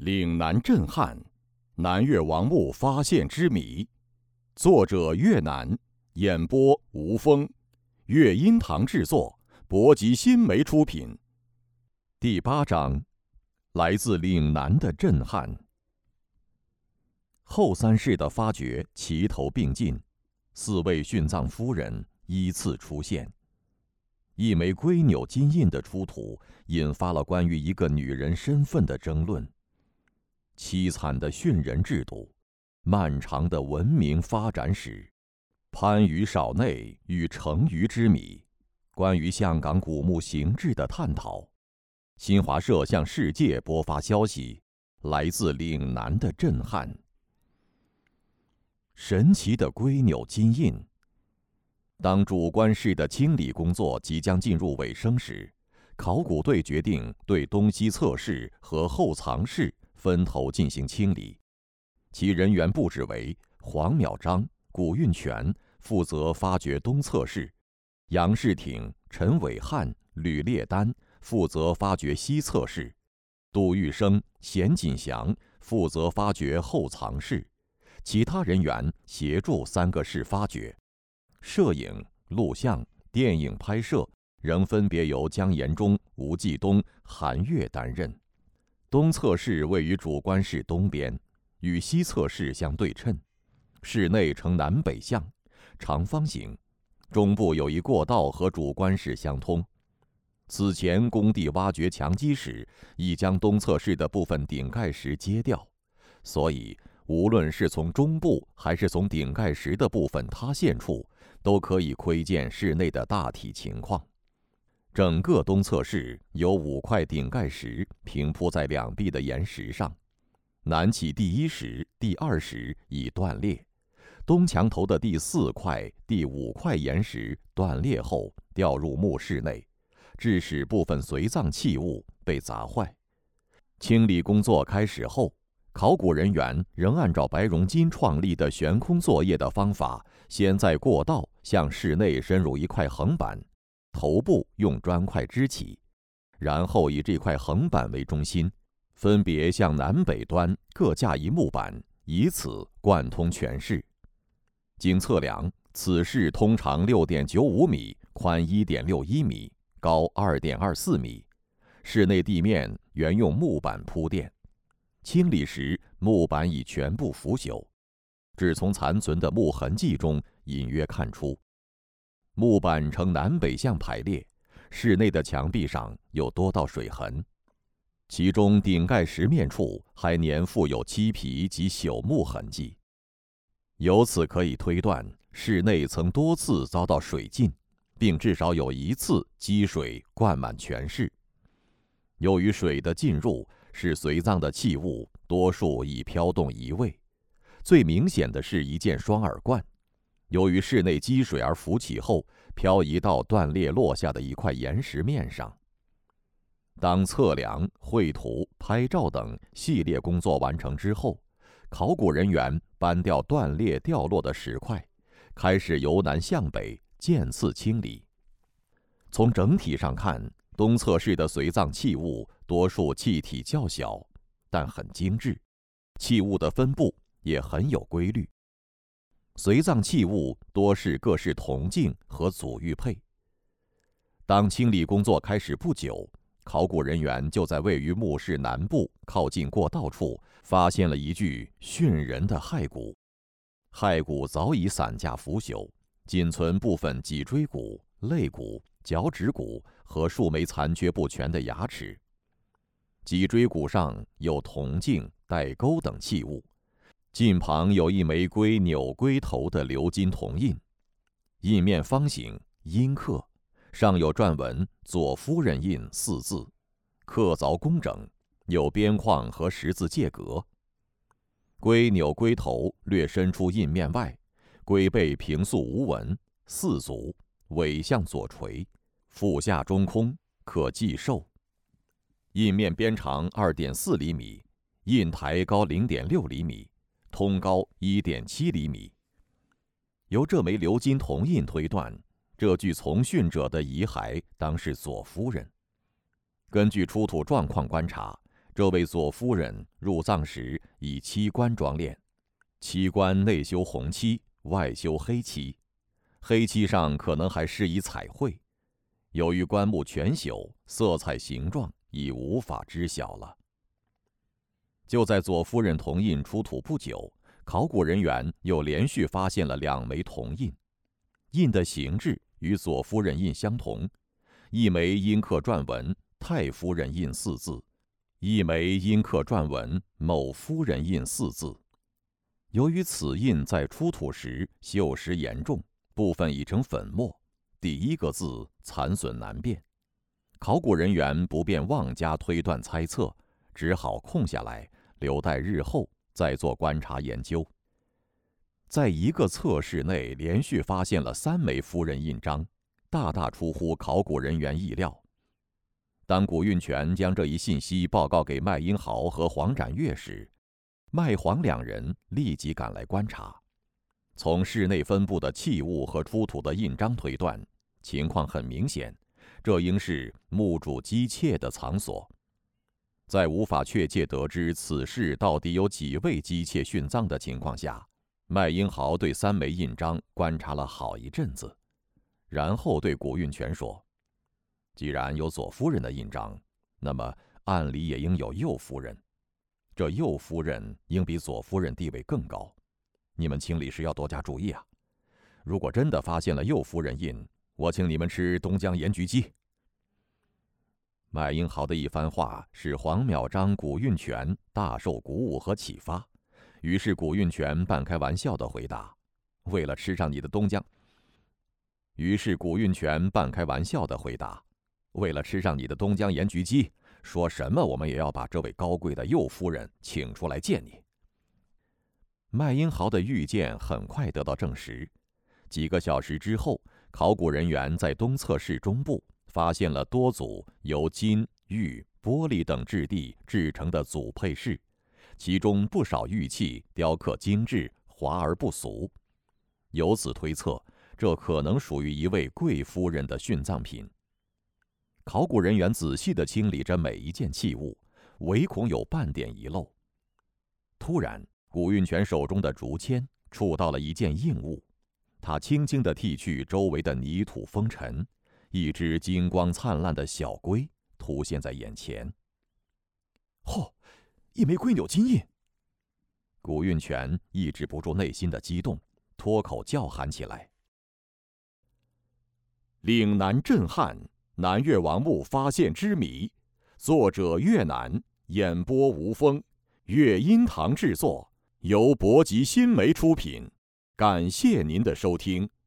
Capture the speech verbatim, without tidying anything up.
岭南震撼，南越王墓发现之谜。作者越南，演播吴峰，乐音堂制作，博吉新媒出品。第八章，来自岭南的震撼。后三世的发掘齐头并进，四位殉葬夫人依次出现。一枚龟钮金印的出土，引发了关于一个女人身份的争论。凄惨的殉人制度，漫长的文明发展史，番禺少内与成渝之谜，关于香港古墓形制的探讨。新华社向世界播发消息，来自岭南的震撼。神奇的龟钮金印。当主棺室的清理工作即将进入尾声时，考古队决定对东西侧室和后藏室分头进行清理。其人员布置为黄淼章、古运全负责发掘东侧室，杨世挺、陈伟汉、吕烈丹负责发掘西侧室，杜玉生、贤锦祥负责发掘后藏室，其他人员协助三个室发掘。摄影、录像、电影拍摄仍分别由江延忠、吴继东、韩越担任。东侧室位于主棺室东边，与西侧室相对称，室内呈南北向，长方形，中部有一过道和主棺室相通。此前工地挖掘墙基时，已将东侧室的部分顶盖石揭掉，所以无论是从中部还是从顶盖石的部分塌陷处，都可以窥见室内的大体情况。整个东侧室有五块顶盖石平铺在两壁的岩石上，南起第一石、第二石已断裂，东墙头的第四块、第五块岩石断裂后掉入墓室内，致使部分随葬器物被砸坏。清理工作开始后，考古人员仍按照白荣金创立的悬空作业的方法，先在过道向室内深入一块横板，头部用砖块支起，然后以这块横板为中心，分别向南北端各架一木板，以此贯通全室。经测量，此室通长 六点九五米，宽 一点六一米，高 二点二四米。室内地面原用木板铺垫，清理时木板已全部腐朽，只从残存的木痕迹中隐约看出，木板呈南北向排列，室内的墙壁上有多道水痕，其中顶盖石面处还粘附有漆皮及朽木痕迹。由此可以推断，室内曾多次遭到水浸，并至少有一次积水灌满全室。由于水的进入，使随葬的器物多数已飘动移位，最明显的是一件双耳罐，由于室内积水而浮起后，漂移到断裂落下的一块岩石面上。当测量、绘图、拍照等系列工作完成之后，考古人员搬掉断裂掉落的石块，开始由南向北渐次清理。从整体上看，东侧室的随葬器物多数器体较小，但很精致，器物的分布也很有规律。随葬器物多是各式铜镜和祖玉佩。当清理工作开始不久，考古人员就在位于墓室南部靠近过道处发现了一具殉人的骸骨。骸骨早已散架腐朽，仅存部分脊椎骨、肋骨、脚趾骨和数枚残缺不全的牙齿。脊椎骨上有铜镜、带钩等器物，近旁有一枚龟钮龟头的鎏金铜印，印面方形，阴刻，上有篆文“左夫人印”四字，刻凿工整，有边框和十字界格。龟钮龟头略伸出印面外，龟背平素无纹，四足，尾向左垂，腹下中空，可系兽。印面边长 二点四厘米，印台高 零点六厘米，通高 一点七厘米。由这枚鎏金铜印推断，这具从殉者的遗骸当是左夫人。根据出土状况观察， 这位左夫人入葬时以漆棺装殓，漆棺内修红漆，外修黑漆，黑漆上可能还施以彩绘。由于棺木全朽，色彩形状已无法知晓了。就在左夫人铜印出土不久，考古人员又连续发现了两枚铜印，印的形制与左夫人印相同，一枚阴刻篆文“太夫人印”四字，一枚阴刻篆文“某夫人印”四字。由于此印在出土时锈蚀严重，部分已成粉末，第一个字残损难辨，考古人员不便妄加推断猜测，只好空下来，留待日后再做观察研究。在一个测试内连续发现了三枚夫人印章，大大出乎考古人员意料。当古运泉将这一信息报告给麦英豪和黄展岳时，麦黄两人立即赶来观察。从室内分布的器物和出土的印章推断，情况很明显，这应是墓主姬妾的藏所。在无法确切得知此事到底有几位姬妾殉葬的情况下，麦英豪对三枚印章观察了好一阵子，然后对古运泉说：“既然有左夫人的印章，那么按理也应有右夫人。这右夫人应比左夫人地位更高，你们清理时要多加注意啊！如果真的发现了右夫人印，我请你们吃东江盐焗鸡。”麦英豪的一番话使黄邈章、古运泉大受鼓舞和启发，于是古运泉半开玩笑地回答：“为了吃上你的东江。”于是古运泉半开玩笑地回答：“为了吃上你的东江盐焗鸡，说什么我们也要把这位高贵的右夫人请出来见你。”麦英豪的预见很快得到证实。几个小时之后，考古人员在东侧室中部发现了多组由金、玉、玻璃等质地制成的组配饰，其中不少玉器雕刻精致，华而不俗。由此推测，这可能属于一位贵夫人的殉葬品。考古人员仔细地清理着每一件器物，唯恐有半点遗漏。突然，古运泉手中的竹签触到了一件硬物，他轻轻地剔去周围的泥土风尘，一只金光灿烂的小龟凸现在眼前。嚯，一枚龟钮金印！古运泉抑制不住内心的激动，脱口叫喊起来。岭南震撼，南越王墓发现之谜，作者越南，演播吴峰，乐音堂制作，由博吉新媒出品。感谢您的收听。